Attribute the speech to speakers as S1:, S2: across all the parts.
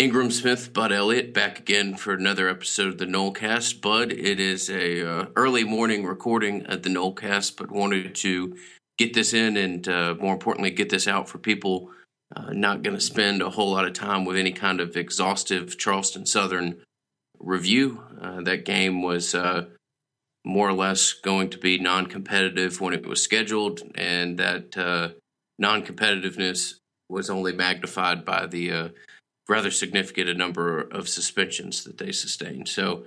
S1: Ingram Smith, Bud Elliott, back again for another episode of the Nolecast. Bud, it is a early morning recording at the Nolecast, but wanted to get this in and more importantly, get this out for people not going to spend a whole lot of time with any kind of exhaustive Charleston Southern review. That game was more or less going to be non-competitive when it was scheduled, and that non-competitiveness was only magnified by the rather significant a number of suspensions that they sustained. So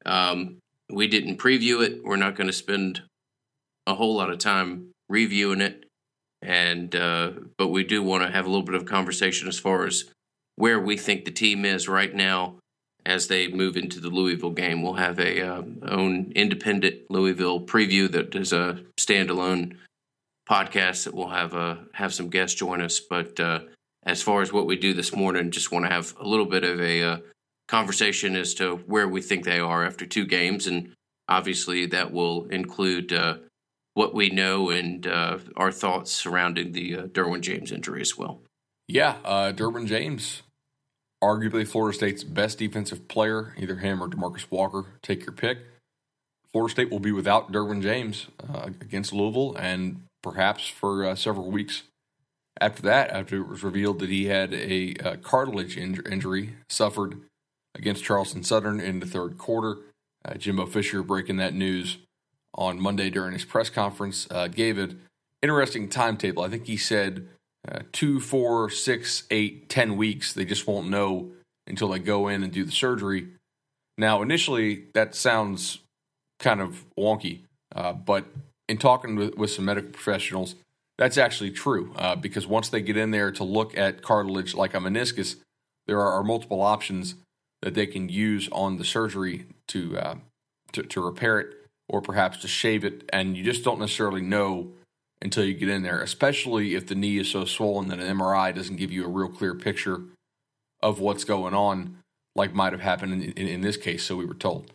S1: we didn't preview it. We're not going to spend a whole lot of time reviewing it, and but we do want to have a little bit of conversation as far as where we think the team is right now as they move into the Louisville game. We'll have a own independent Louisville preview that is a standalone podcast that we'll have some guests join us, but as far as what we do this morning, just want to have a little bit of a conversation as to where we think they are after two games. And obviously that will include what we know and our thoughts surrounding the Derwin James injury as well.
S2: Yeah, Derwin James, arguably Florida State's best defensive player, either him or DeMarcus Walker, take your pick. Florida State will be without Derwin James against Louisville and perhaps for several weeks. After it was revealed that he had a cartilage injury suffered against Charleston Southern in the third quarter, Jimbo Fisher breaking that news on Monday during his press conference gave an interesting timetable. I think he said 2, 4, 6, 8, 10 weeks. They just won't know until they go in and do the surgery. Now, initially, that sounds kind of wonky, but in talking with some medical professionals, that's actually true because once they get in there to look at cartilage like a meniscus, there are multiple options that they can use on the surgery to repair it or perhaps to shave it, and you just don't necessarily know until you get in there, especially if the knee is so swollen that an MRI doesn't give you a real clear picture of what's going on, like might have happened in this case, so we were told.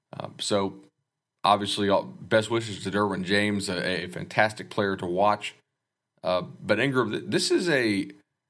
S2: So obviously, best wishes to Derwin James, a fantastic player to watch. But Ingram, this is a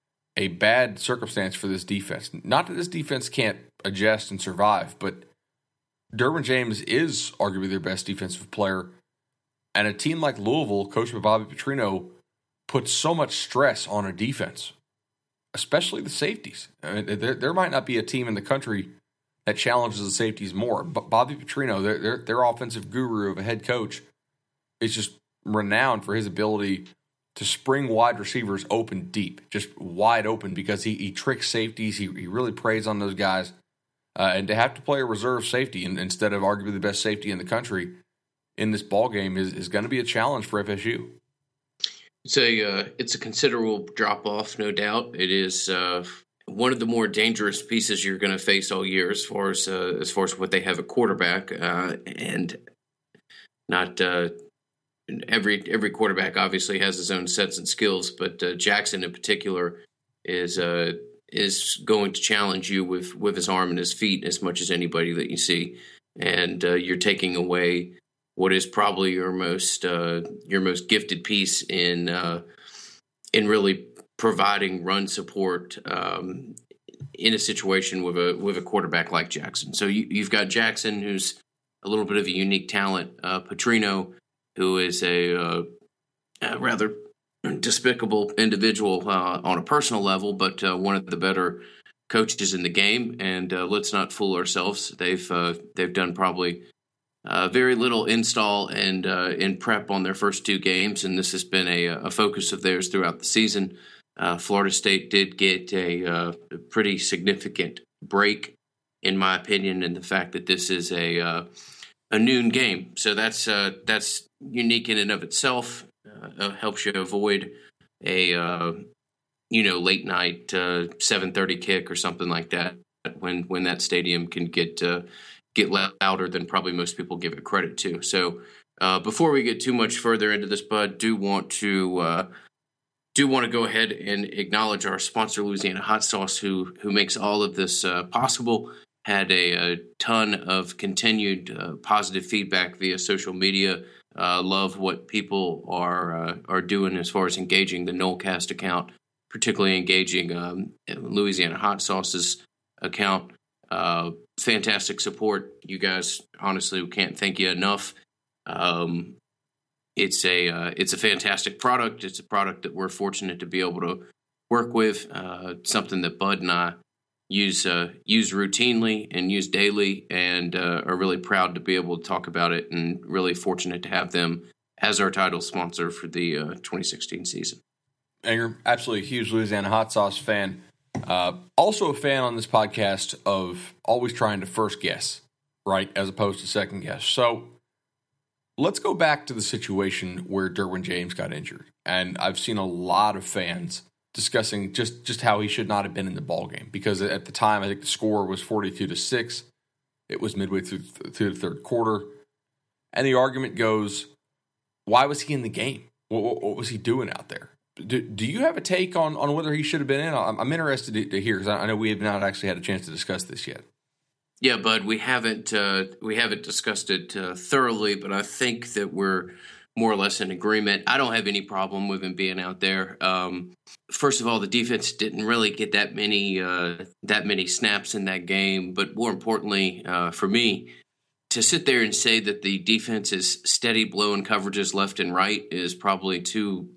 S2: bad circumstance for this defense. Not that this defense can't adjust and survive, but Derwin James is arguably their best defensive player. And a team like Louisville, coached by Bobby Petrino, puts so much stress on a defense, especially the safeties. I mean, there might not be a team in the country that challenges the safeties more. But Bobby Petrino, their offensive guru of a head coach, is just renowned for his ability to spring wide receivers open deep, just wide open, because he tricks safeties. He really preys on those guys. And to have to play a reserve safety instead of arguably the best safety in the country in this ball game is going to be a challenge for FSU.
S1: It's a considerable drop-off, no doubt. It is one of the more dangerous pieces you're going to face all year as far as what they have at quarterback, and not every quarterback obviously has his own sets and skills, but Jackson in particular is going to challenge you with his arm and his feet as much as anybody that you see, and you're taking away what is probably your most gifted piece in really providing run support in a situation with a quarterback like Jackson. So you've got Jackson, who's a little bit of a unique talent. Petrino, who is a rather despicable individual on a personal level, but one of the better coaches in the game. And let's not fool ourselves; they've done probably very little install and in prep on their first two games, and this has been a focus of theirs throughout the season. Florida State did get a pretty significant break, in my opinion, in the fact that this is a noon game. So that's unique in and of itself. Helps you avoid a late night 7:30 kick or something like that when that stadium can get louder than probably most people give it credit to. So before we get too much further into this, Bud, do want to go ahead and acknowledge our sponsor, Louisiana Hot Sauce, who makes all of this possible. Had a ton of continued positive feedback via social media. Love what people are doing as far as engaging the Nolecast account, particularly engaging Louisiana Hot Sauce's account. Fantastic support. You guys, honestly, we can't thank you enough. It's a fantastic product. It's a product that we're fortunate to be able to work with. Something that Bud and I use routinely and use daily, and are really proud to be able to talk about it, and really fortunate to have them as our title sponsor for the 2016 season.
S2: Anger, absolutely huge Louisiana hot sauce fan. Also a fan on this podcast of always trying to first guess, right, as opposed to second guess. So let's go back to the situation where Derwin James got injured. And I've seen a lot of fans discussing just how he should not have been in the ballgame, because at the time, I think the score was 42-6. It was midway through the third quarter. And the argument goes, why was he in the game? What was he doing out there? Do you have a take on whether he should have been in? I'm interested to hear, because I know we have not actually had a chance to discuss this yet.
S1: Yeah, Bud, we haven't discussed it thoroughly, but I think that we're more or less in agreement. I don't have any problem with him being out there. First of all, the defense didn't really get that many snaps in that game, but more importantly, for me, to sit there and say that the defense is steady blowing coverages left and right is probably too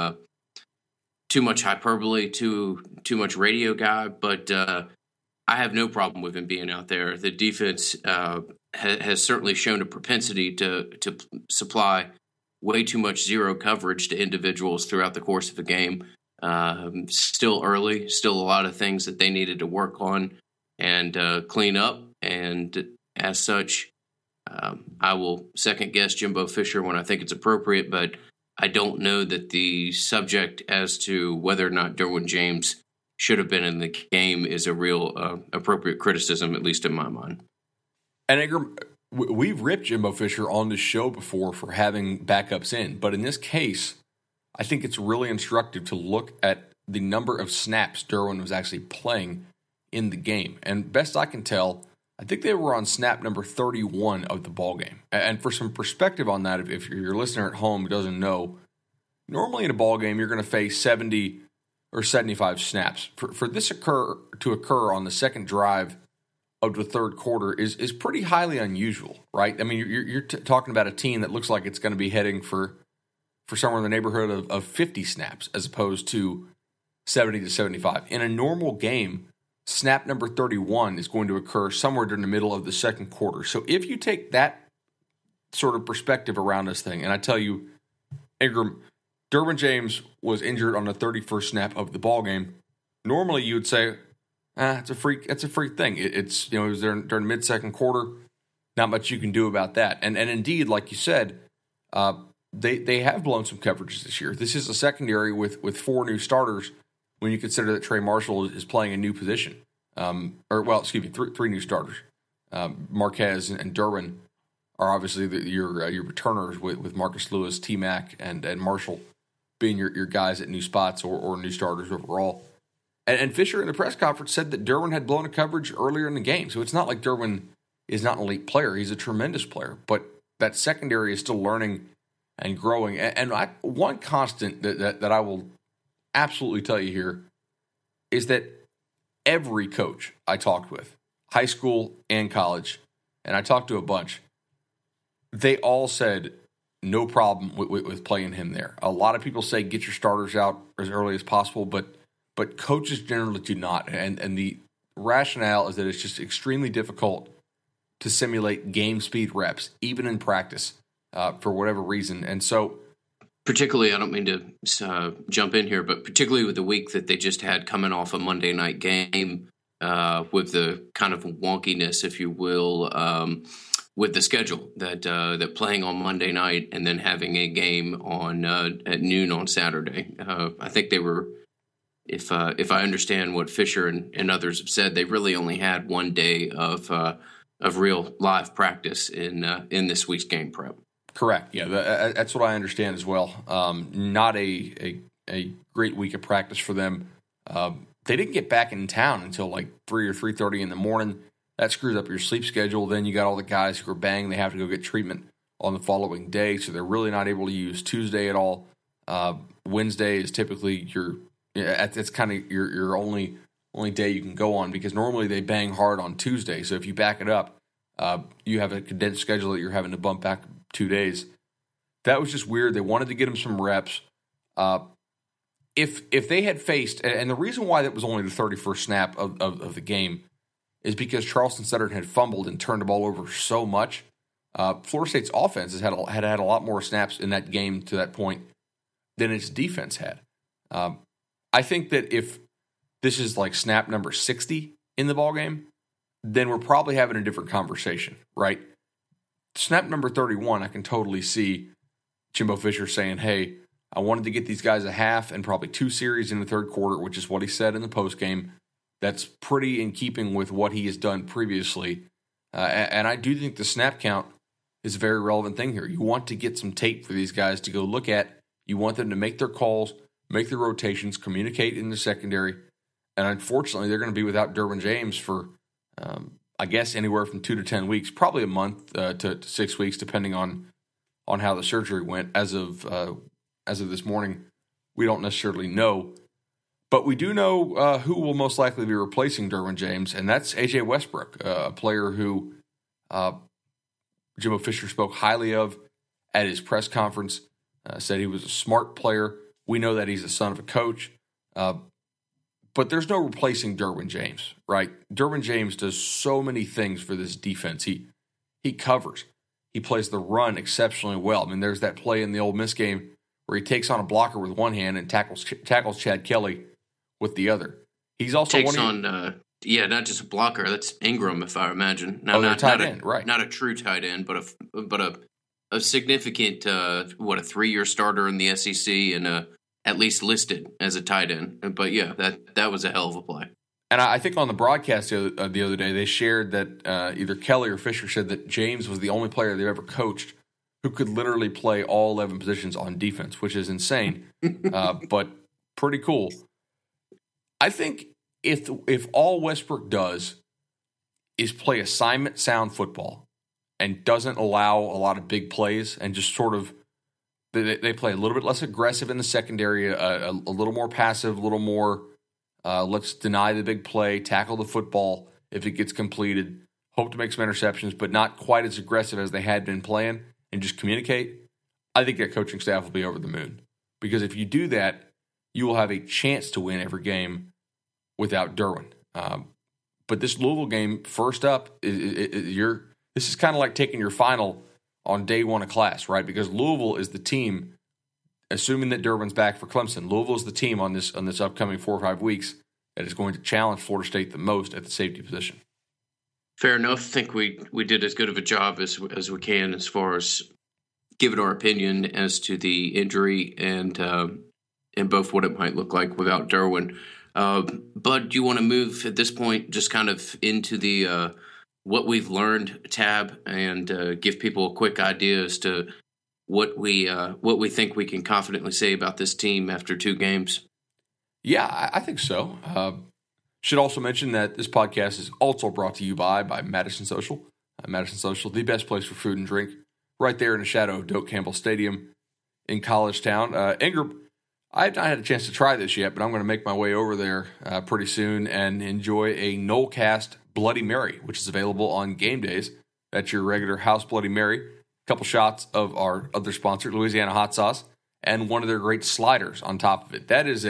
S1: much hyperbole, too much radio guy. But I have no problem with him being out there. The defense has certainly shown a propensity to supply way too much zero coverage to individuals throughout the course of a game. Still early, still a lot of things that they needed to work on and clean up. And as such, I will second guess Jimbo Fisher when I think it's appropriate, but I don't know that the subject as to whether or not Derwin James should have been in the game is a real appropriate criticism, at least in my mind.
S2: And Ingram, we've ripped Jimbo Fisher on this show before for having backups in, but in this case, I think it's really instructive to look at the number of snaps Derwin was actually playing in the game. And best I can tell, I think they were on snap number 31 of the ballgame. And for some perspective on that, if your listener at home who doesn't know, normally in a ballgame you're going to face 70 or 75 snaps. For this to occur on the second drive of the third quarter is pretty highly unusual, right? I mean, you're talking about a team that looks like it's going to be heading for somewhere in the neighborhood of 50 snaps as opposed to 70 to 75. In a normal game, snap number 31 is going to occur somewhere during the middle of the second quarter. So if you take that sort of perspective around this thing, and I tell you, Ingram, Derwin James was injured on the 31st snap of the ballgame. Normally you would say, it's a freak thing. It was during mid-second quarter. Not much you can do about that. And indeed, like you said, they have blown some coverages this year. This is a secondary with four new starters when you consider that Trey Marshall is playing a new position. Three new starters. Marquez and Derwin are obviously your returners with Marcus Lewis, T-Mac, and Marshall being your guys at new spots or new starters overall. And Fisher in the press conference said that Derwin had blown a coverage earlier in the game. So it's not like Derwin is not an elite player. He's a tremendous player. But that secondary is still learning and growing. And one constant that I will absolutely tell you here is that every coach I talked with, high school and college, and I talked to a bunch, they all said no problem with playing him there. A lot of people say get your starters out as early as possible, but coaches generally do not. And the rationale is that it's just extremely difficult to simulate game speed reps, even in practice, for whatever reason. And so,
S1: particularly, I don't mean to jump in here, but particularly with the week that they just had coming off a Monday night game, with the kind of wonkiness, if you will, with the schedule that playing on Monday night and then having a game on at noon on Saturday. I think they were, if I understand what Fisher and others have said, they really only had 1 day of real live practice in this week's game prep.
S2: Correct. Yeah, that's what I understand as well. Not a great week of practice for them. They didn't get back in town until like 3 or 3:30 in the morning. That screws up your sleep schedule. Then you got all the guys who are banged. They have to go get treatment on the following day, so they're really not able to use Tuesday at all. Wednesday is typically it's kind of your only only day you can go on because normally they bang hard on Tuesday. So if you back it up, you have a condensed schedule that you're having to bump back 2 days. That was just weird. They wanted to get him some reps. If they had faced, and the reason why that was only the 31st snap of the game is because Charleston Southern had fumbled and turned the ball over so much. Florida State's offense had a lot more snaps in that game to that point than its defense had. I think that if this is like snap number 60 in the ballgame, then we're probably having a different conversation, right? Snap number 31, I can totally see Jimbo Fisher saying, hey, I wanted to get these guys a half and probably 2 series in the third quarter, which is what he said in the postgame. That's pretty in keeping with what he has done previously. And I do think the snap count is a very relevant thing here. You want to get some tape for these guys to go look at. You want them to make their calls, make their rotations, communicate in the secondary. And unfortunately, they're going to be without Derwin James for, I guess, anywhere from 2 to 10 weeks, probably a month to 6 weeks, depending on how the surgery went. As of this morning, we don't necessarily know. But we do know who will most likely be replacing Derwin James, and that's A.J. Westbrook, a player who Jimbo Fisher spoke highly of at his press conference, said he was a smart player. We know that he's the son of a coach. But there's no replacing Derwin James, right? Derwin James does so many things for this defense. He covers. He plays the run exceptionally well. I mean, there's that play in the Ole Miss game where he takes on a blocker with one hand and tackles Chad Kelly with the other. He's also
S1: not just a blocker. That's Ingram, if I imagine.
S2: Now, not tight end, right?
S1: Not a true tight end, but a significant a 3-year starter in the SEC and at least listed as a tight end. But yeah, that was a hell of a play.
S2: And I think on the broadcast the other day, they shared that either Kelly or Fisher said that James was the only player they've ever coached who could literally play all 11 positions on defense, which is insane, but pretty cool. I think if all Westbrook does is play assignment sound football and doesn't allow a lot of big plays and just sort of they play a little bit less aggressive in the secondary, a little more passive, a little more let's deny the big play, tackle the football if it gets completed, hope to make some interceptions, but not quite as aggressive as they had been playing, and just communicate, I think that coaching staff will be over the moon. Because if you do that, you will have a chance to win every game without Derwin. But this Louisville game, first up, this is kind of like taking your final on day one of class, right? Because Louisville is the team, assuming that Derwin's back for Clemson, Louisville is the team on this upcoming 4 or 5 weeks that is going to challenge Florida State the most at the safety position.
S1: Fair enough. I think we did as good of a job as we can as far as giving our opinion as to the injury and both what it might look like without Derwin. Bud, do you want to move at this point just kind of into the what we've learned tab and give people a quick idea as to what we think we can confidently say about this team after 2 games?
S2: Yeah, I think so. Should also mention that this podcast is also brought to you by Madison Social. Madison Social, the best place for food and drink, right there in the shadow of Doak Campbell Stadium in College Town. Ingram, I've not had a chance to try this yet, but I'm going to make my way over there pretty soon and enjoy a Nolecast Bloody Mary, which is available on game days. That's your regular house Bloody Mary. A couple shots of our other sponsor, Louisiana Hot Sauce, and one of their great sliders on top of it. That is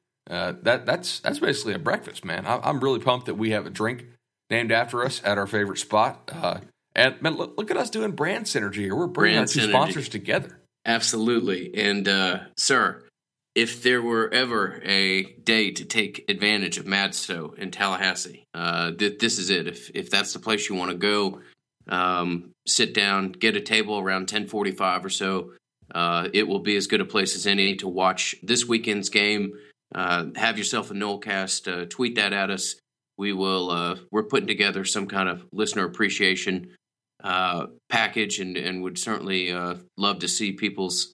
S2: that's basically a breakfast, man. I'm really pumped that we have a drink named after us at our favorite spot. And man, look at us doing brand synergy here. We're bringing our 2 sponsors together. Absolutely.
S1: And sir, if there were ever a day to take advantage of Madso in Tallahassee, this is it. If that's the place you want to go, sit down, get a table around 10:45 or so. It will be as good a place as any to watch this weekend's game. Have yourself a Nolecast. Tweet that at us. We will. We're putting together some kind of listener appreciation package, and would certainly love to see people's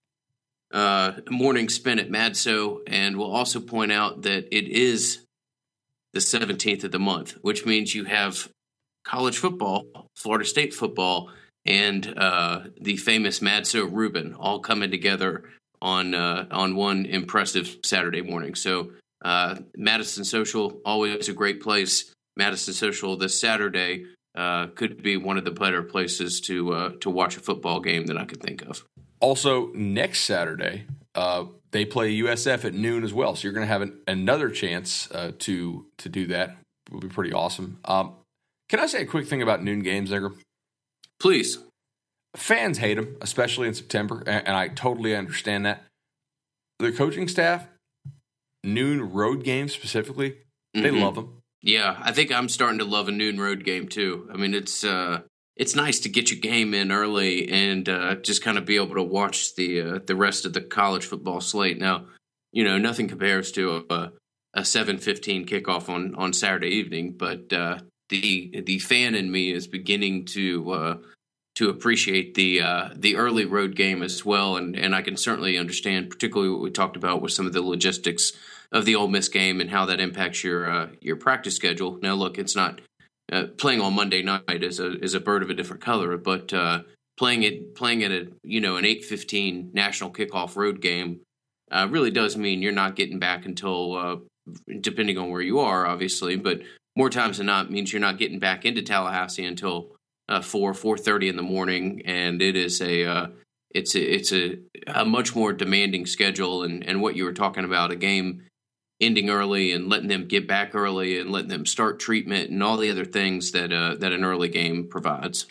S1: morning spent at Madso. And we'll also point out that it is the 17th of the month, which means you have college football, Florida State football, and the famous Madso Reuben all coming together on one impressive Saturday morning. So Madison Social, always a great place. Madison Social this Saturday could be one of the better places to watch a football game that I could think of. Also,
S2: next Saturday, they play USF at noon as well, so you're going to have another chance to do that. It will be pretty awesome. Can I say a quick thing about noon games, Edgar?
S1: Please.
S2: Fans hate them, especially in September, and I totally understand that. The coaching staff, noon road games specifically, they love them.
S1: Yeah, I think I'm starting to love a noon road game too. I mean, it's nice to get your game in early and just kind of be able to watch the rest of the college football slate. Now, nothing compares to a 7:15 kickoff on Saturday evening, but the fan in me is beginning to appreciate the early road game as well, and I can certainly understand, particularly what we talked about with some of the logistics of the Ole Miss game and how that impacts your practice schedule. Now, look, it's not playing on Monday night is a bird of a different color, but playing at an 8:15 national kickoff road game really does mean you're not getting back until depending on where you are, obviously, but more times than not means you're not getting back into Tallahassee until 4:30 in the morning, and it is it's a much more demanding schedule. And what you were talking about, a game ending early and letting them get back early and letting them start treatment and all the other things that an early game provides.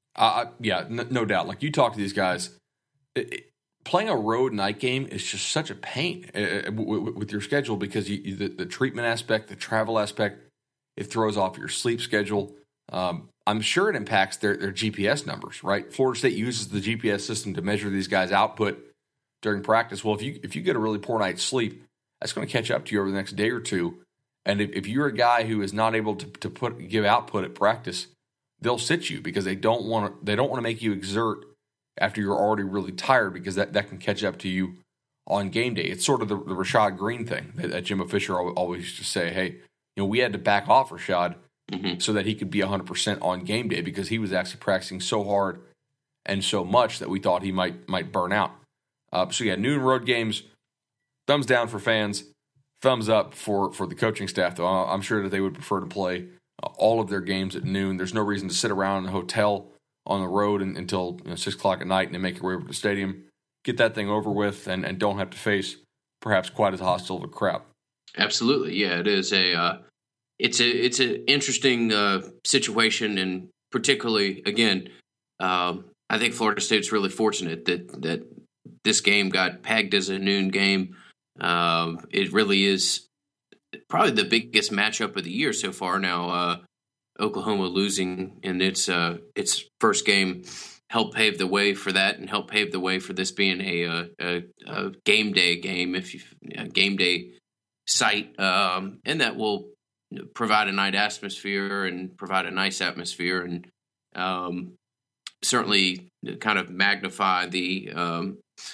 S2: No doubt. Like, you talk to these guys, playing a road night game is just such a pain with your schedule, because the treatment aspect, the travel aspect, it throws off your sleep schedule. I'm sure it impacts their GPS numbers, right? Florida State uses the GPS system to measure these guys' output during practice. Well, if you get a really poor night's sleep, that's going to catch up to you over the next day or two. And if you're a guy who is not able to give output at practice, they'll sit you because they don't want to make you exert after you're already really tired, because that can catch up to you on game day. It's sort of the Rashad Green thing that Jimbo Fisher always used to say, hey, we had to back off Rashad so that he could be 100% on game day, because he was actually practicing so hard and so much that we thought he might burn out. So yeah, noon road games, thumbs down for fans, thumbs up for the coaching staff, though. I'm sure that they would prefer to play all of their games at noon. There's no reason to sit around in a hotel on the road until 6 o'clock at night and then make your way over to the stadium. Get that thing over with and don't have to face perhaps quite as hostile of a crowd.
S1: Absolutely, yeah, it is it's an interesting situation, and particularly, again, I think Florida State's really fortunate that this game got pegged as a noon game. It really is probably the biggest matchup of the year so far. Now, Oklahoma losing in its first game helped pave the way for that, and helped pave the way for this being a game day game, a game day site, and that will provide a nice atmosphere and provide a nice atmosphere, and certainly kind of magnify the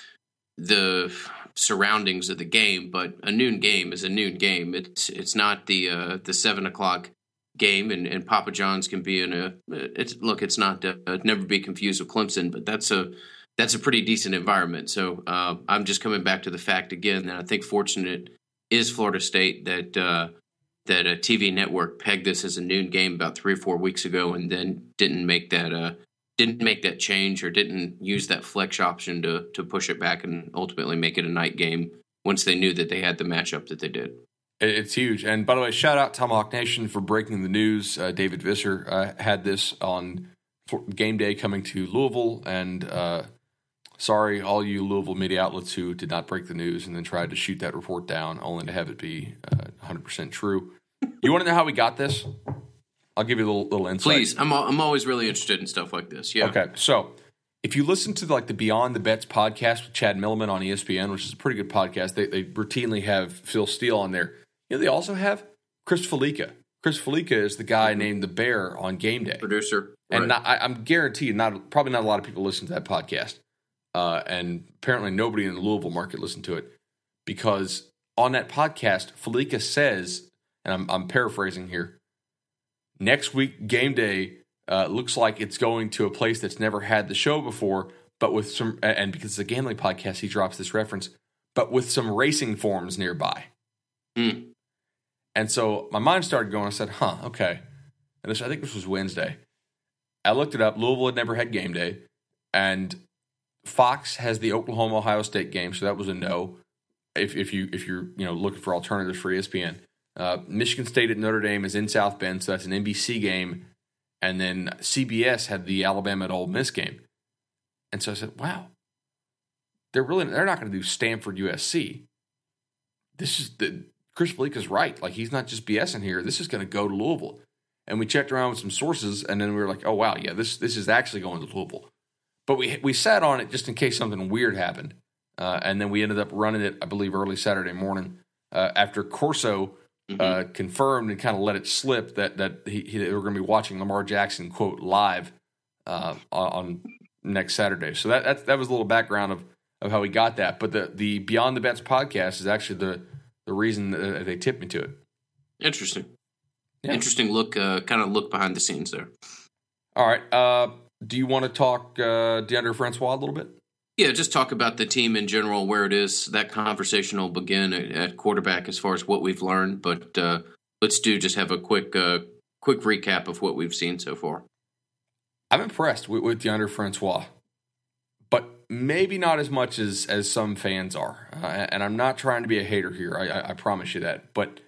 S1: surroundings of the game. But a noon game is a noon game. It's not the 7 o'clock game, and Papa John's can be it's not never be confused with Clemson, but that's a pretty decent environment. So I'm just coming back to the fact again that I think fortunate is Florida State that a TV network pegged this as a noon game about 3 or 4 weeks ago, and then didn't make that change, or didn't use that flex option to push it back and ultimately make it a night game once they knew that they had the matchup that they did.
S2: It's huge. And by the way, shout out Tomahawk Nation for breaking the news. David Visser had this on game day coming to Louisville, and sorry, all you Louisville media outlets who did not break the news and then tried to shoot that report down only to have it be 100% true. You want to know how we got this? I'll give you a little insight.
S1: Please, I'm always really interested in stuff like this. Yeah.
S2: Okay, so if you listen to the Beyond the Bets podcast with Chad Milliman on ESPN, which is a pretty good podcast, they routinely have Phil Steele on there. They also have Chris Felica. Chris Felica is the guy named the Bear on game day.
S1: Producer.
S2: And I'm guaranteed probably not a lot of people listen to that podcast. And apparently nobody in the Louisville market listened to it, because on that podcast, Felica says, and I'm paraphrasing here, next week, game day, looks like it's going to a place that's never had the show before, but with some, and because it's a gambling podcast, he drops this reference, but with some racing forms nearby.
S1: Hmm.
S2: And so my mind started going. I said, okay. And I think this was Wednesday. I looked it up. Louisville had never had game day. And Fox has the Oklahoma-Ohio State game, so that was a no if you're looking for alternatives for ESPN. Michigan State at Notre Dame is in South Bend, so that's an NBC game. And then CBS had the Alabama at Ole Miss game. And so I said, wow, they're not going to do Stanford USC. Chris Bleak is right. Like, he's not just BSing here. This is going to go to Louisville. And we checked around with some sources, and then we were like, oh, wow, yeah, this is actually going to Louisville. But we sat on it just in case something weird happened. And then we ended up running it, I believe, early Saturday morning after Corso confirmed and kind of let it slip that they were going to be watching Lamar Jackson, quote, live on next Saturday. So that was a little background of how we got that. But the Beyond the Bets podcast is actually the reason that they tipped me to it.
S1: Interesting.
S2: Yeah.
S1: Interesting look, kind of look behind the scenes there.
S2: All right. Do you want to talk Deondre Francois a little bit?
S1: Yeah, just talk about the team in general, where it is. That conversation will begin at quarterback as far as what we've learned. But let's just have a quick recap of what we've seen so far.
S2: I'm impressed with Deondre Francois, but maybe not as much as some fans are. And I'm not trying to be a hater here. I promise you that. But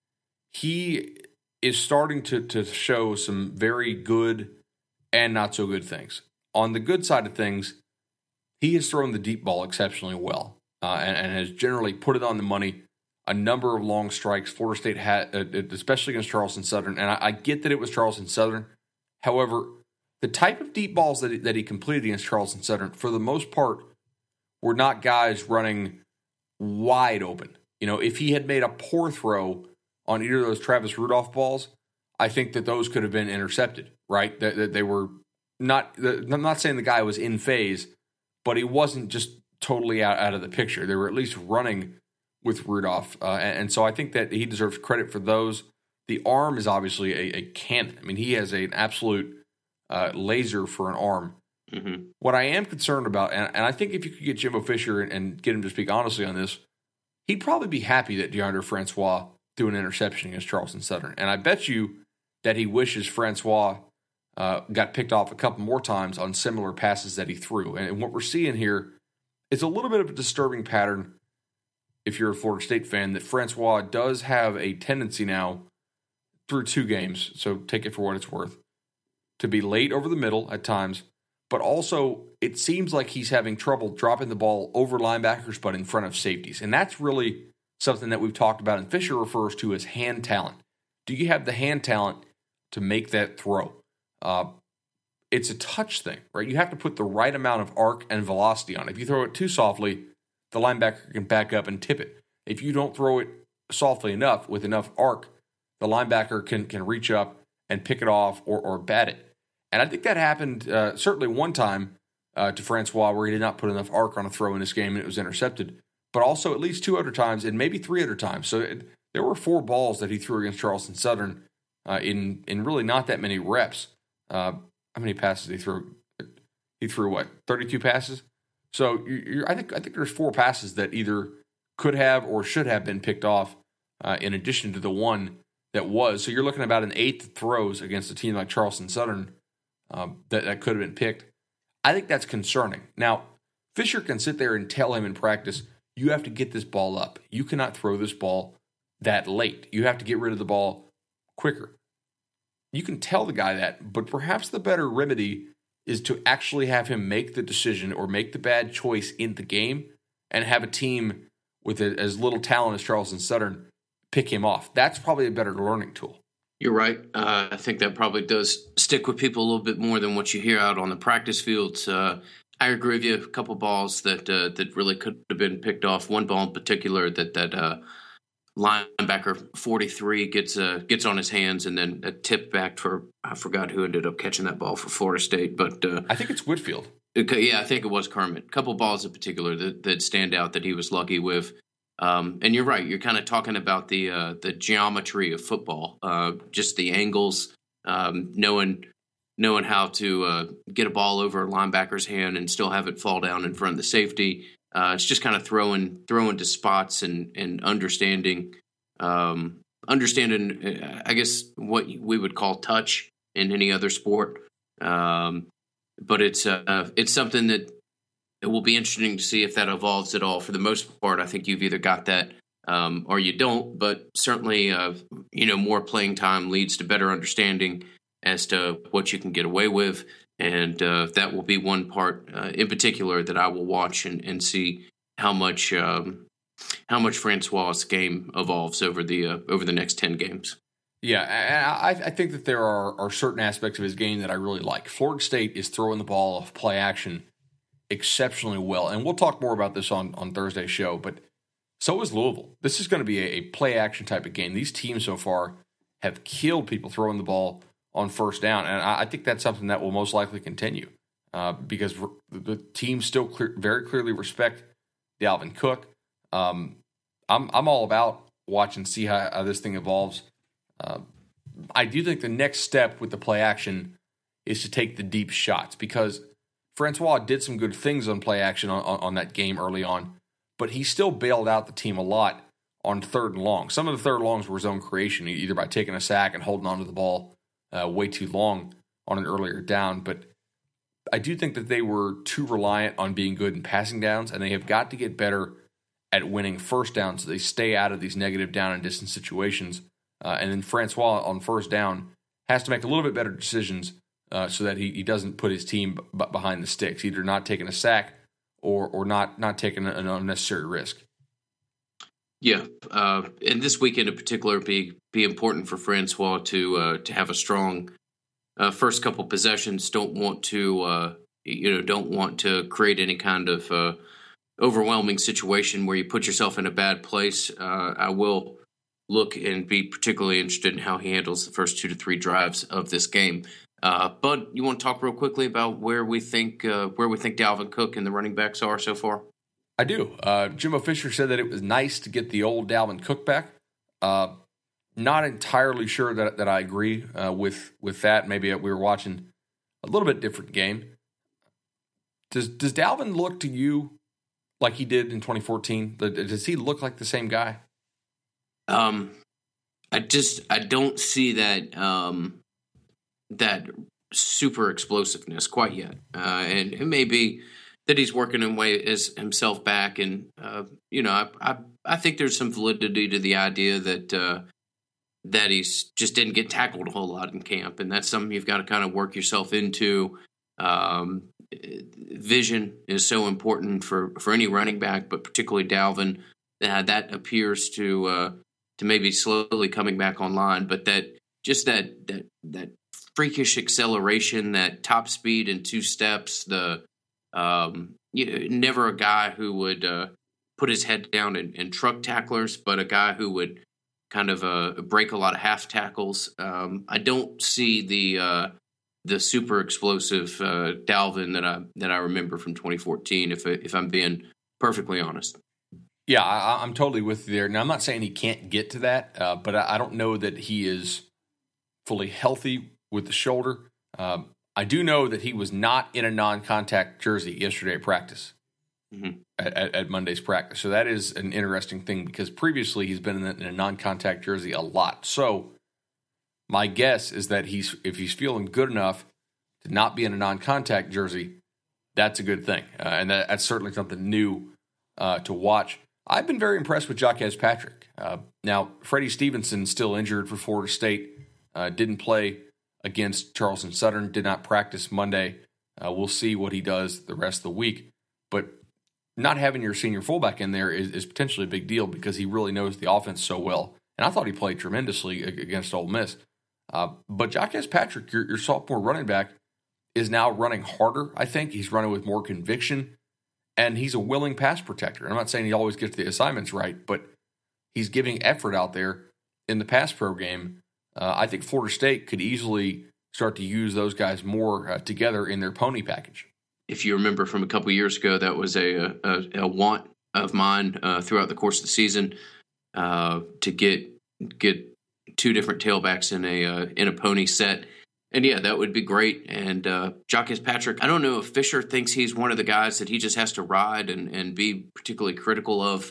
S2: he is starting to show some very good and not so good things. On the good side of things, he has thrown the deep ball exceptionally well and has generally put it on the money. A number of long strikes Florida State had, especially against Charleston Southern. And I get that it was Charleston Southern. However, the type of deep balls that he completed against Charleston Southern, for the most part, were not guys running wide open. If he had made a poor throw on either of those Travis Rudolph balls, I think that those could have been intercepted, right? That they were not. I'm not saying the guy was in phase, but he wasn't just totally out of the picture. They were at least running with Rudolph, and so I think that he deserves credit for those. The arm is obviously a cannon. I mean, he has an absolute laser for an arm.
S1: Mm-hmm.
S2: What I am concerned about, and I think if you could get Jimbo Fisher and get him to speak honestly on this, he'd probably be happy that Deondre Francois threw an interception against Charleston Southern. And I bet you that he wishes Francois got picked off a couple more times on similar passes that he threw. And what we're seeing here is a little bit of a disturbing pattern, if you're a Florida State fan, that Francois does have a tendency now through 2 games, so take it for what it's worth, to be late over the middle at times, but also it seems like he's having trouble dropping the ball over linebackers but in front of safeties. And that's really something that we've talked about and Fisher refers to as hand talent. Do you have the hand talent to make that throw? It's a touch thing, right? You have to put the right amount of arc and velocity on it. If you throw it too softly, the linebacker can back up and tip it. If you don't throw it softly enough with enough arc, the linebacker can reach up and pick it off or bat it. And I think that happened certainly one time to Francois where he did not put enough arc on a throw in this game and it was intercepted, but also at least 2 other times and maybe 3 other times. So there were 4 balls that he threw against Charleston Southern in really not that many reps. How many passes did he throw? He threw what, 32 passes? So I think there's 4 passes that either could have or should have been picked off in addition to the one that was. So you're looking about an 8th throws against a team like Charleston Southern that could have been picked. I think that's concerning. Now, Fisher can sit there and tell him in practice, you have to get this ball up. You cannot throw this ball that late. You have to get rid of the ball quicker. You can tell the guy that, but perhaps the better remedy is to actually have him make the decision or make the bad choice in the game and have a team with as little talent as Charleston Southern pick him off. That's probably a better learning tool.
S1: You're right. I think that probably does stick with people a little bit more than what you hear out on the practice fields. I agree with you. A couple balls that really could have been picked off. One ball in particular that linebacker 43 gets on his hands and then a tip back for, I forgot who ended up catching that ball for Florida State, but
S2: I think it's Whitfield.
S1: Yeah, I think it was Kermit. A couple balls in particular that stand out that he was lucky with. And you're right. You're kind of talking about the geometry of football, just the angles, knowing how to get a ball over a linebacker's hand and still have it fall down in front of the safety. It's just kind of throwing to spots and understanding understanding, I guess, what we would call touch in any other sport. But it's something that it will be interesting to see if that evolves at all. For the most part, I think you've either got that or you don't. But certainly, more playing time leads to better understanding as to what you can get away with, and that will be one part in particular that I will watch and see how much Francois' game evolves over the next 10 games.
S2: Yeah, and I think that there are certain aspects of his game that I really like. Florida State is throwing the ball off play action exceptionally well, and we'll talk more about this on Thursday's show, but so is Louisville. This is going to be a play action type of game. These teams so far have killed people throwing the ball on first down, and I think that's something that will most likely continue because the teams still very clearly respect Dalvin Cook. I'm all about watching, see how this thing evolves. I do think the next step with the play action is to take the deep shots because Francois did some good things on play action on that game early on, but he still bailed out the team a lot on third and long. Some of the third longs were his own creation, either by taking a sack and holding onto the ball way too long on an earlier down. But I do think that they were too reliant on being good in passing downs, and they have got to get better at winning first downs so they stay out of these negative down and distance situations. And then Francois on first down has to make a little bit better decisions so that he doesn't put his team behind the sticks, either not taking a sack or not taking an unnecessary risk.
S1: Yeah, and this weekend in particular be important for Francois to have a strong first couple possessions. Don't want to create any kind of overwhelming situation where you put yourself in a bad place. I will look and be particularly interested in how he handles the first 2 to 3 drives of this game. Bud, you want to talk real quickly about where we think Dalvin Cook and the running backs are so far?
S2: I do. Jimbo Fisher said that it was nice to get the old Dalvin Cook back. Not entirely sure that I agree with that. Maybe we were watching a little bit different game. Does Dalvin look to you like he did in 2014? Does he look like the same guy?
S1: I don't see that super explosiveness quite yet. And it may be that he's working himself back. And, I think there's some validity to the idea that he's just didn't get tackled a whole lot in camp. And that's something you've got to kind of work yourself into. Vision is so important for any running back, but particularly Dalvin. That appears to maybe slowly coming back online, but that freakish acceleration, that top speed in 2 steps, never a guy who would put his head down and truck tacklers, but a guy who would kind of break a lot of half tackles. I don't see the super explosive Dalvin that I remember from 2014. If I'm being perfectly honest.
S2: Yeah, I'm totally with you there. Now, I'm not saying he can't get to that, but I don't know that he is fully healthy with the shoulder. I do know that he was not in a non-contact jersey yesterday at practice, at Monday's practice. So that is an interesting thing because previously he's been in a non-contact jersey a lot. So my guess is that if he's feeling good enough to not be in a non-contact jersey, that's a good thing. And that's certainly something new to watch. I've been very impressed with Jacques Patrick. Now, Freddie Stevenson still injured for Florida State, didn't play against Charleston Southern, did not practice Monday. We'll see what he does the rest of the week. But not having your senior fullback in there is potentially a big deal because he really knows the offense so well. And I thought he played tremendously against Ole Miss. But Jacques Patrick, your sophomore running back, is now running harder, I think. He's running with more conviction. And he's a willing pass protector. I'm not saying he always gets the assignments right, but he's giving effort out there in the pass pro game. I think Florida State could easily start to use those guys more together in their pony package.
S1: If you remember from a couple of years ago, that was a want of mine throughout the course of the season to get 2 different tailbacks in a pony set. And yeah, that would be great. And Jacques Patrick, I don't know if Fisher thinks he's one of the guys that he just has to ride and be particularly critical of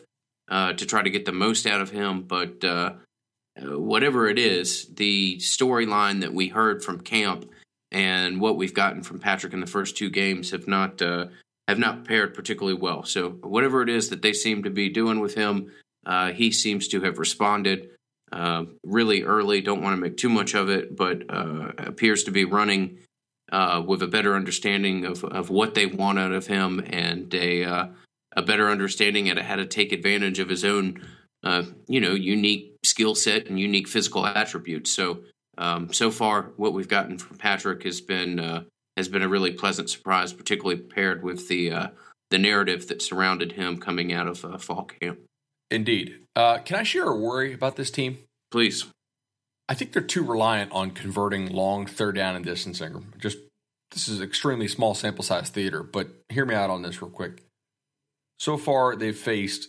S1: to try to get the most out of him. But whatever it is, the storyline that we heard from camp and what we've gotten from Patrick in the first 2 games have not paired particularly well. So whatever it is that they seem to be doing with him, he seems to have responded really early. Don't want to make too much of it, but appears to be running with a better understanding of what they want out of him, and a better understanding at how to take advantage of his own unique skill set and unique physical attributes. So so far, what we've gotten from Patrick has been a really pleasant surprise, particularly paired with the narrative that surrounded him coming out of fall camp.
S2: Indeed. Can I share a worry about this team?
S1: Please.
S2: I think they're too reliant on converting long third down and distance, Ingram. This is extremely small sample size theater, but hear me out on this real quick. So far, they've faced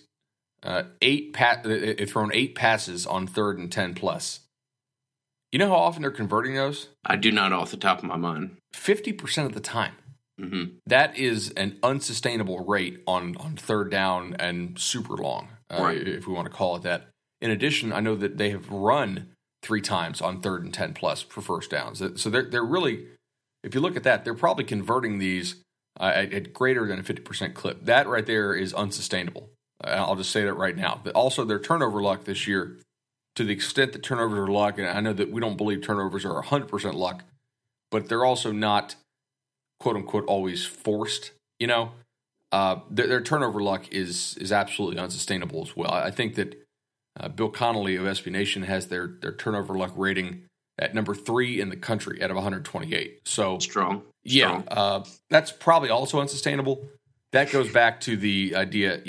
S2: they've thrown 8 passes on 3rd and 10 plus. You know how often they're converting those?
S1: I do not off the top of my mind.
S2: 50% of the time.
S1: Mm-hmm.
S2: That is an unsustainable rate on 3rd down and super long,
S1: right,
S2: if we want to call it that. In addition, I know that they have run 3 times on 3rd and 10 plus for first downs. So they're really, if you look at that, they're probably converting these at greater than a 50% clip. That right there is unsustainable. I'll just say that right now. But also, their turnover luck this year, to the extent that turnovers are luck, and I know that we don't believe turnovers are 100% luck, but they're also not, quote unquote, always forced. Their turnover luck is absolutely unsustainable as well. I think that Bill Connolly of SB Nation has their turnover luck rating at number 3 in the country out of 128. So
S1: strong.
S2: Yeah, that's probably also unsustainable. That goes back to the idea,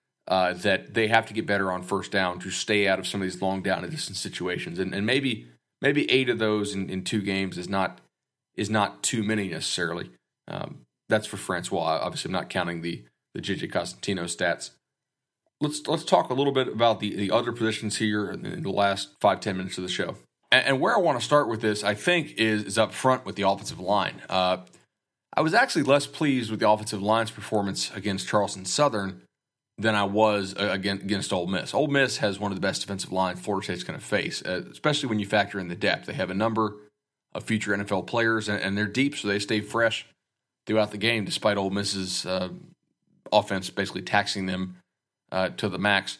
S2: that they have to get better on first down to stay out of some of these long down and distance situations. And maybe 8 of those in 2 games is not too many necessarily. That's for Francois. Obviously, I'm not counting the JJ Costantino stats. Let's talk a little bit about the other positions here in the last 5-10 minutes of the show. And where I want to start with this, I think, is up front with the offensive line. I was actually less pleased with the offensive line's performance against Charleston Southern than I was against Ole Miss. Ole Miss has one of the best defensive lines Florida State's going to face, especially when you factor in the depth. They have a number of future NFL players, and they're deep, so they stay fresh throughout the game, despite Ole Miss's offense basically taxing them to the max.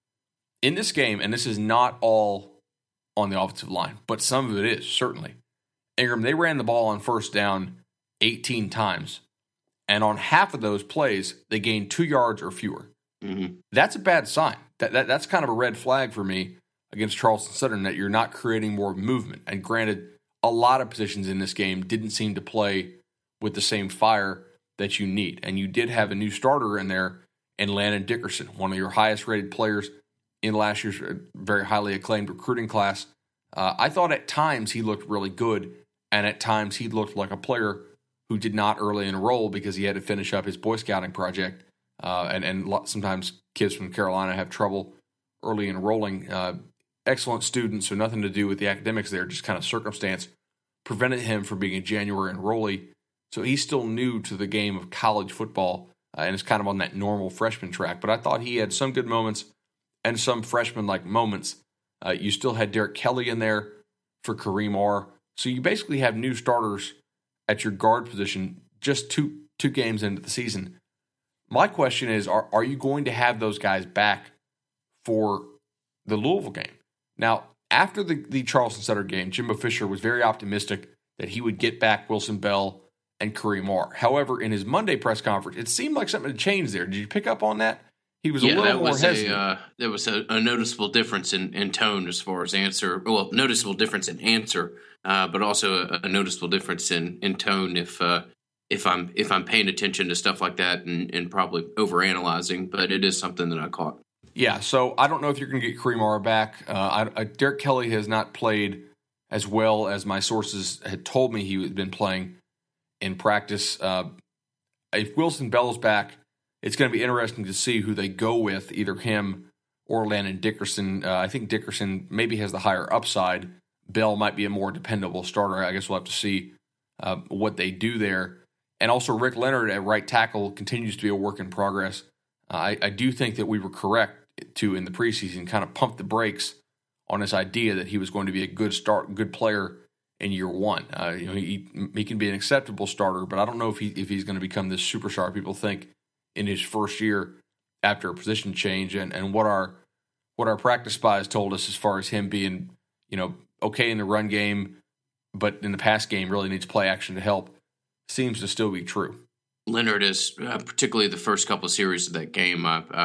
S2: In this game, and this is not all on the offensive line, but some of it is, certainly. Ingram, they ran the ball on first down 18 times, and on half of those plays, they gained 2 yards or fewer.
S1: Mm-hmm.
S2: That's a bad sign. That's kind of a red flag for me against Charleston Southern, that you're not creating more movement. And granted, a lot of positions in this game didn't seem to play with the same fire that you need. And you did have a new starter in there in Landon Dickerson, one of your highest rated players in last year's very highly acclaimed recruiting class. I thought at times he looked really good, and at times he looked like a player who did not early enroll because he had to finish up his Boy Scouting project. And sometimes kids from Carolina have trouble early enrolling. Excellent student, so nothing to do with the academics there, just kind of circumstance prevented him from being a January enrollee. So he's still new to the game of college football and is kind of on that normal freshman track. But I thought he had some good moments and some freshman-like moments. You still had Derek Kelly in there for Kareem Orr. So you basically have new starters at your guard position just two games into the season. My question is, are you going to have those guys back for the Louisville game? Now, after the Charleston Southern game, Jimbo Fisher was very optimistic that he would get back Wilson Bell and Kareem Orr. However, in his Monday press conference, it seemed like something had changed there. Did you pick up on that? He was a little more hesitant.
S1: There was a noticeable difference in tone as far as answer. Well, noticeable difference in answer, but also a noticeable difference in tone if I'm paying attention to stuff like that and probably overanalyzing. But it is something that I caught.
S2: Yeah, so I don't know if you're going to get Kareem Orr back. Derek Kelly has not played as well as my sources had told me he had been playing in practice. If Wilson Bell's back, it's going to be interesting to see who they go with, either him or Landon Dickerson. I think Dickerson maybe has the higher upside. Bell might be a more dependable starter. I guess we'll have to see what they do there. And also Rick Leonard at right tackle continues to be a work in progress. I do think that we were correct to in the preseason, kind of pumped the brakes on his idea that he was going to be a good player in year one. He can be an acceptable starter, but I don't know if he's going to become this superstar people think in his first year after a position change. And what our practice spies told us as far as him being, okay in the run game, but in the pass game really needs play action to help, seems to still be true.
S1: Leonard is particularly the first couple of series of that game.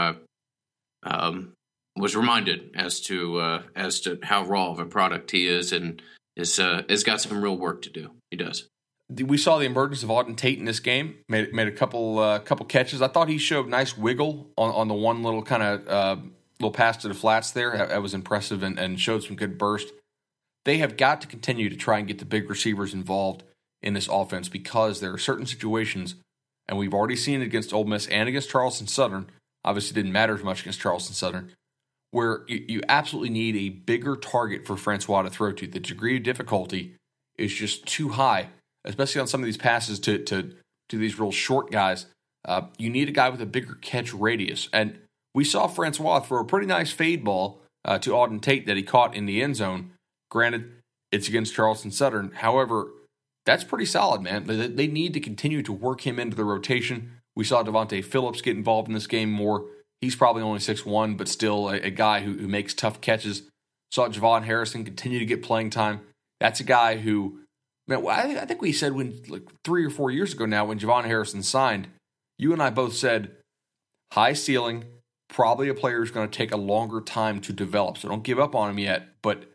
S1: Was reminded as to how raw of a product he is, and has got some real work to do. He does.
S2: We saw the emergence of Auden Tate in this game. Made a couple catches. I thought he showed nice wiggle on the one little kind of little pass to the flats there. That was impressive and showed some good burst. They have got to continue to try and get the big receivers involved in this offense, because there are certain situations, and we've already seen it against Ole Miss and against Charleston Southern. Obviously, it didn't matter as much against Charleston Southern, where you absolutely need a bigger target for Francois to throw to. The degree of difficulty is just too high, especially on some of these passes to these real short guys. You need a guy with a bigger catch radius. And we saw Francois throw a pretty nice fade ball to Auden Tate that he caught in the end zone. Granted, it's against Charleston Southern. However, that's pretty solid, man. They need to continue to work him into the rotation. We saw Devontae Phillips get involved in this game more. He's probably only 6'1", but still a guy who makes tough catches. Saw Javon Harrison continue to get playing time. That's a guy who, man, I think we said 3 or 4 years ago now when Javon Harrison signed, you and I both said, high ceiling, probably a player who's going to take a longer time to develop. So don't give up on him yet, but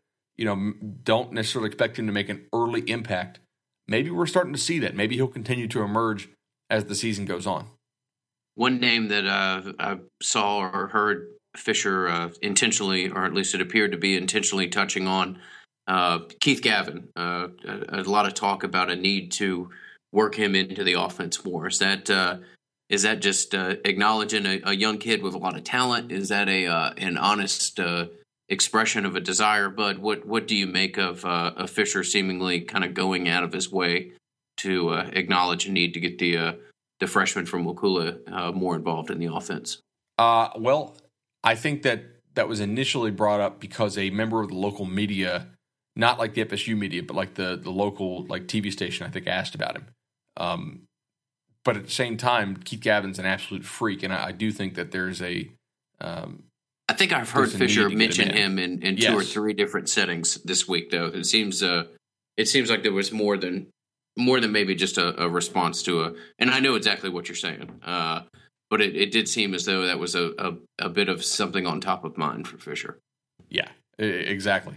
S2: don't necessarily expect him to make an early impact. Maybe we're starting to see that. Maybe he'll continue to emerge as the season goes on.
S1: One name that I saw or heard Fisher intentionally, or at least it appeared to be intentionally touching on, Keith Gavin. A lot of talk about a need to work him into the offense more. Is that just acknowledging a young kid with a lot of talent? Is that an honest expression of a desire? But what do you make of Fisher seemingly kind of going out of his way to acknowledge a need to get the freshman from Wakulla more involved in the offense?
S2: Well, I think that was initially brought up because a member of the local media, not like the FSU media, but like the local TV station, I think asked about him. But at the same time, Keith Gavin's an absolute freak, and I do think that there's
S1: I think I've heard Fisher mention him in
S2: yes.
S1: 2 or 3 different settings this week, though. It seems like there was more than maybe just a response to and I know exactly what you're saying, but it did seem as though that was a bit of something on top of mind for Fisher.
S2: Yeah, exactly.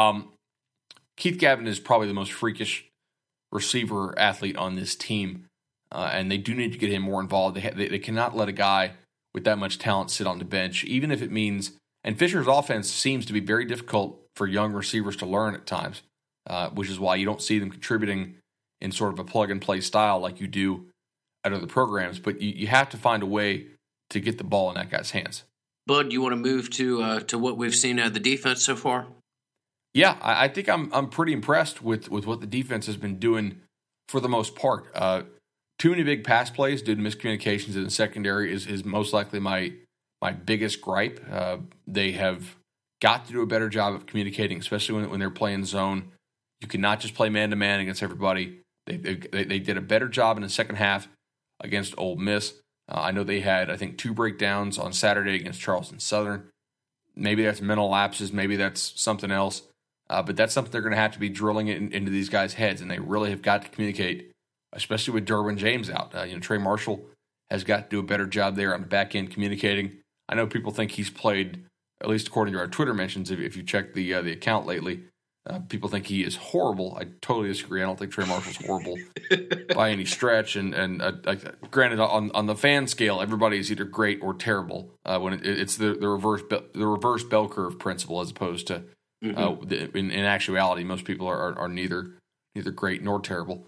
S2: Keith Gavin is probably the most freakish receiver athlete on this team, and they do need to get him more involved. They cannot let a guy with that much talent sit on the bench, even if it means. And Fisher's offense seems to be very difficult for young receivers to learn at times, which is why you don't see them contributing in sort of a plug-and-play style like you do at other programs. But you have to find a way to get the ball in that guy's hands.
S1: Bud, you want to move to what we've seen out of the defense so far?
S2: Yeah, I think I'm pretty impressed with what the defense has been doing for the most part. Too many big pass plays due to miscommunications in the secondary is most likely my biggest gripe. They have got to do a better job of communicating, especially when they're playing zone. You cannot just play man-to-man against everybody. They did a better job in the second half against Ole Miss. I know they had, I think, 2 breakdowns on Saturday against Charleston Southern. Maybe that's mental lapses. Maybe that's something else. But that's something they're going to have to be drilling into these guys' heads, and they really have got to communicate, especially with Derwin James out. Trey Marshall has got to do a better job there on the back end communicating. I know people think he's played, at least according to our Twitter mentions, if you check the account lately, people think he is horrible. I totally disagree. I don't think Trey Marshall's horrible by any stretch. And granted, on the fan scale, everybody is either great or terrible. When it's the reverse bell curve principle, as opposed to in actuality, most people are neither great nor terrible.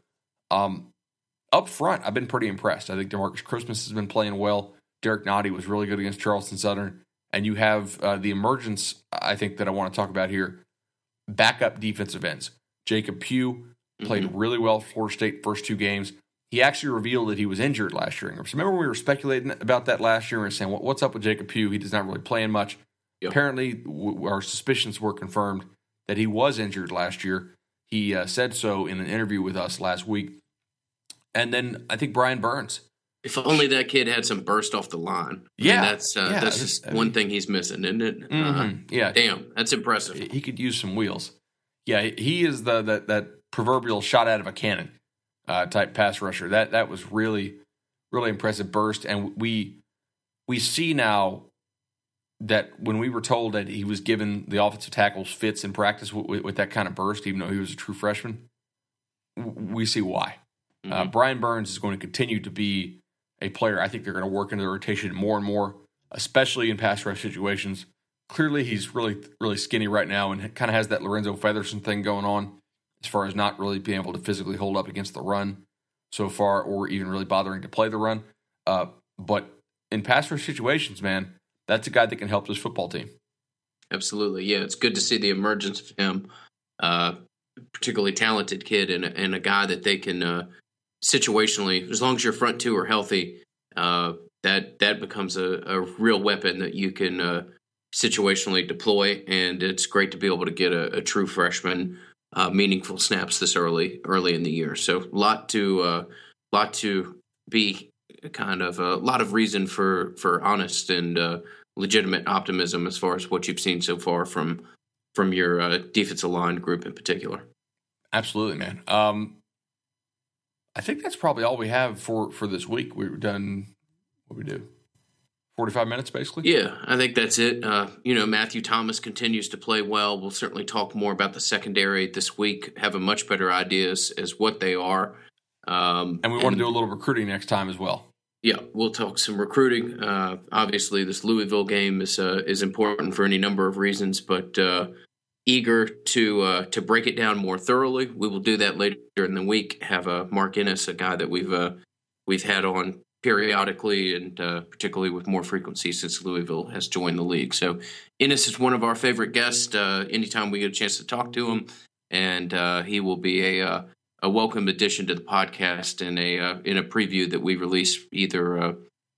S2: Up front, I've been pretty impressed. I think DeMarcus Christmas has been playing well. Derek Nottie was really good against Charleston Southern. And you have the emergence, I think, that I want to talk about here. Backup defensive ends. Jacob Pugh played really well for Florida State first 2 games. he actually revealed that he was injured last year. Remember we were speculating about that last year and saying, what's up with Jacob Pugh? He does not really play in much. Yep. Apparently, our suspicions were confirmed that he was injured last year. He said so in an interview with us last week. And then I think Brian Burns.
S1: If only that kid had some burst off the line.
S2: Yeah.
S1: That's just one thing he's missing, isn't it?
S2: Yeah.
S1: Damn, that's impressive.
S2: He could use some wheels. Yeah, he is that proverbial shot out of a cannon type pass rusher. That was really, really impressive burst. And we see now that when we were told that he was given the offensive tackles fits in practice with that kind of burst, even though he was a true freshman, we see why. Brian Burns is going to continue to be a player. I think they're going to work into the rotation more and more, especially in pass rush situations. Clearly, he's really, really skinny right now and kind of has that Lorenzo Featherson thing going on as far as not really being able to physically hold up against the run so far or even really bothering to play the run. But in pass rush situations, man, that's a guy that can help this football team.
S1: Absolutely. Yeah, it's good to see the emergence of him, particularly talented kid and a guy that they can situationally, as long as your front two are healthy, that becomes a real weapon that you can situationally deploy. And it's great to be able to get a true freshman meaningful snaps this early in the year. So a lot to be kind of a lot of reason for honest and legitimate optimism as far as what you've seen so far from your defensive line group in particular.
S2: Absolutely, man. I think that's probably all we have for this week. We've done what we do. 45 minutes, basically?
S1: Yeah, I think that's it. Matthew Thomas continues to play well. We'll certainly talk more about the secondary this week, have a much better idea as what they are.
S2: And we want to do a little recruiting next time as well.
S1: Yeah, we'll talk some recruiting. Obviously, this Louisville game is important for any number of reasons, but eager to break it down more thoroughly. We will do that later in the week. Have Mark Ennis, a guy that we've had on periodically and particularly with more frequency since Louisville has joined the league. So Ennis is one of our favorite guests anytime we get a chance to talk to him, and he will be a welcome addition to the podcast in a preview that we release either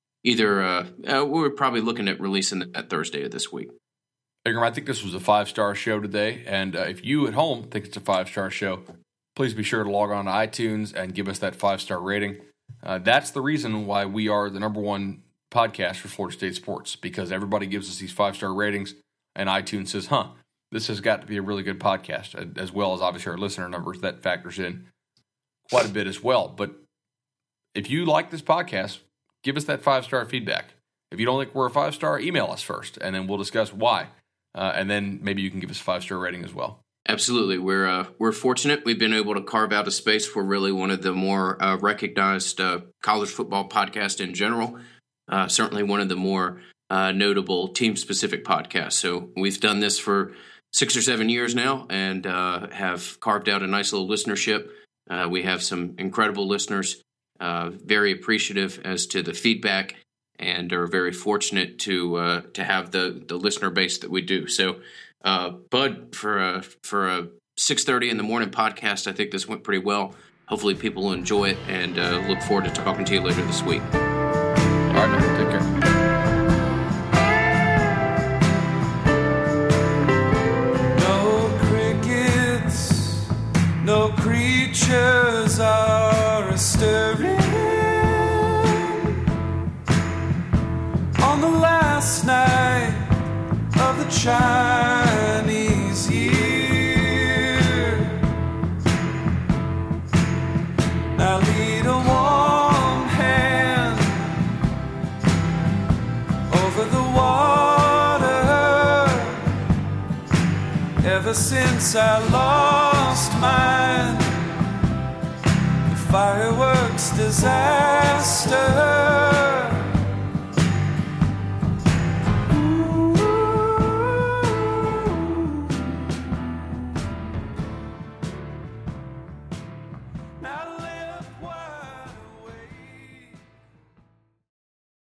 S1: we're probably looking at releasing that Thursday of this week.
S2: Ingram, I think this was a 5-star show today, and if you at home think it's a 5-star show, please be sure to log on to iTunes and give us that 5-star rating. That's the reason why we are the number one podcast for Florida State sports, because everybody gives us these 5-star ratings, and iTunes says, this has got to be a really good podcast, as well as obviously our listener numbers. That factors in quite a bit as well. But if you like this podcast, give us that 5-star feedback. If you don't think we're a 5-star, email us first, and then we'll discuss why. And then maybe you can give us a 5-star rating as well.
S1: Absolutely. We're fortunate. We've been able to carve out a space for really one of the more recognized college football podcasts in general. Certainly one of the more notable team-specific podcasts. So we've done this for 6 or 7 years now and have carved out a nice little listenership. We have some incredible listeners, very appreciative as to the feedback, and are very fortunate to have the listener base that we do. So, Bud, for a 6:30 in the morning podcast, I think this went pretty well. Hopefully people will enjoy it, and look forward to talking to you later this week.
S2: All right, man. Take care.
S3: No crickets, no creatures are stirring on the last night of the Chinese year. Now lead a warm hand over the water. Ever since I lost mine, the fireworks disaster